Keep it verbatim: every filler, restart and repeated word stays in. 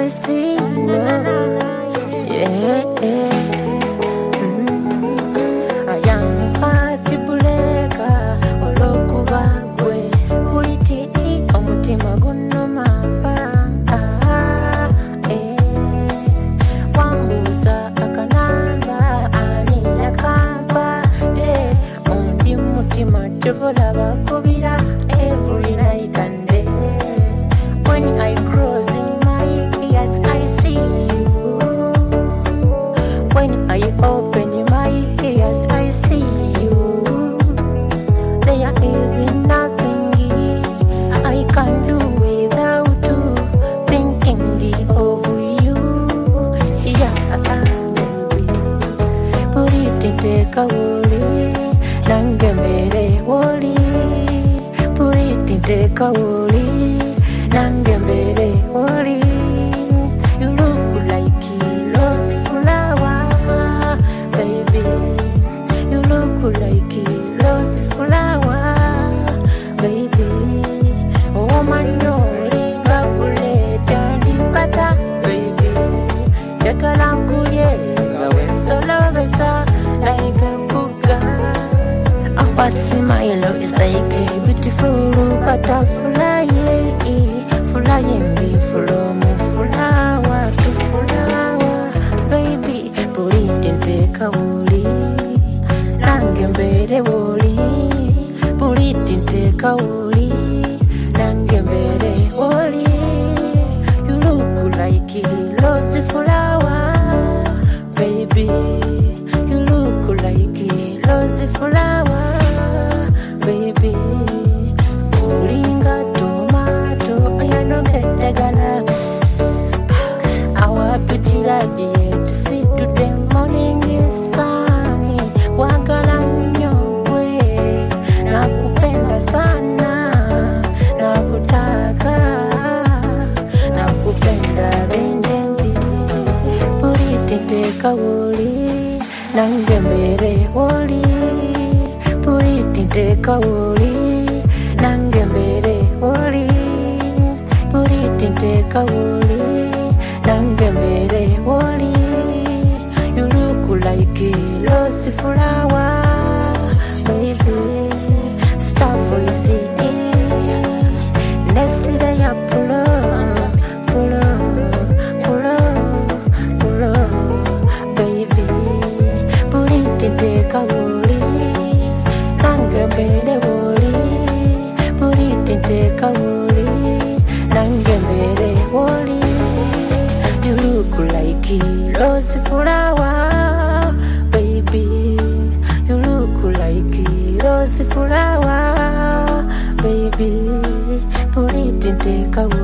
see you. Yeah, yeah. Mm. I am party buleka, olokuba gwe. Uliti omutima guno mafa. Ah, eh. Wambuza akanamba, ani yakamba. De, ondi mutima chovola bakubira every night and day. When I cross in my ears, I see you. When I open my ears, I see you. There is nothing I can do without you, thinking of you. Yeah, baby. Put it in the kawuli, nangembere woli. Put it in the kawuli. Nangembere ori, you look like a rose flower, baby. You look like a rose flower, baby. Oh my no, babule jani bata, baby. Jakalanguye, gawe solo besa like a buga. Our smile is like a beautiful butterfly. Flying from flower to flower, baby. Put it in the kawuli, nangembere woli. Put it in the kawuli, nangembere woli. You look like a rose flower, baby. You look like a rose flower, baby. Olinga tomato, I know Gana. Our pretty lady to see to the morning is sunny. Wagala nyokwe, nakupenda sana, nakutaka, nakupenda benjenji. Put it in the kawuli, nangembere woli. Put it in the kawuli, nangembere woli. Put it in the kawuli, nangembere woli. You look like a rose flower, baby. Stop for you see it. Let's see the ya pull up, pull up, pull up, pull up, baby. Put it in the kawuli, nangembere woli. Put it in the kawuli, nangembere woli. You look like a rose flower, baby. You look like a rose flower, baby. Put it in the kawuli.